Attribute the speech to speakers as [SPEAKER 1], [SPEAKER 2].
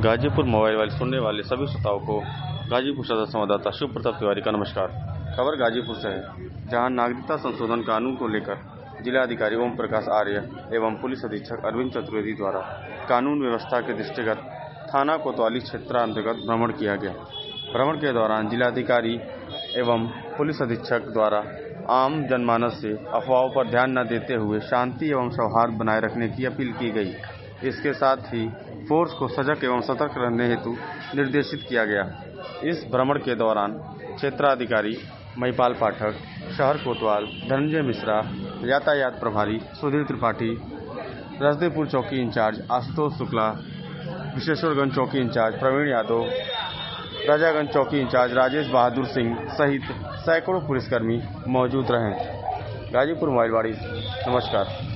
[SPEAKER 1] Ghazipur mobile वाले सुनने वाले सभी श्रोताओं को गाजीपुर सदर संवाददाता शिव प्रताप तिवारी का नमस्कार। खबर गाजीपुर से है, जहां नागरिकता संशोधन कानून को लेकर जिलाधिकारी ओम प्रकाश आर्य एवं पुलिस अधीक्षक अरविंद चतुर्वेदी द्वारा कानून व्यवस्था के दृष्टिगत थाना कोतवाली क्षेत्रांतर्गत भ्रमण किया गया। भ्रमण के दौरान जिलाधिकारी एवं पुलिस अधीक्षक द्वारा आम जनमानस से अफवाहों पर ध्यान न देते हुए शांति एवं सौहार्द बनाए रखने की अपील की गई। इसके साथ ही फोर्स को सजग एवं सतर्क रहने हेतु निर्देशित किया गया। इस भ्रमण के दौरान क्षेत्राधिकारी महिपाल पाठक, शहर कोतवाल धनंजय मिश्रा, यातायात प्रभारी सुधीर त्रिपाठी, रसदेपुर चौकी इंचार्ज आशुतोष शुक्ला, विश्वेश्वरगंज चौकी इंचार्ज प्रवीण यादव, राजागंज चौकी इंचार्ज राजेश बहादुर सिंह सहित सैकड़ों पुलिसकर्मी मौजूद रहे। गाजीपुर मोबाइल वाड़ी, नमस्कार।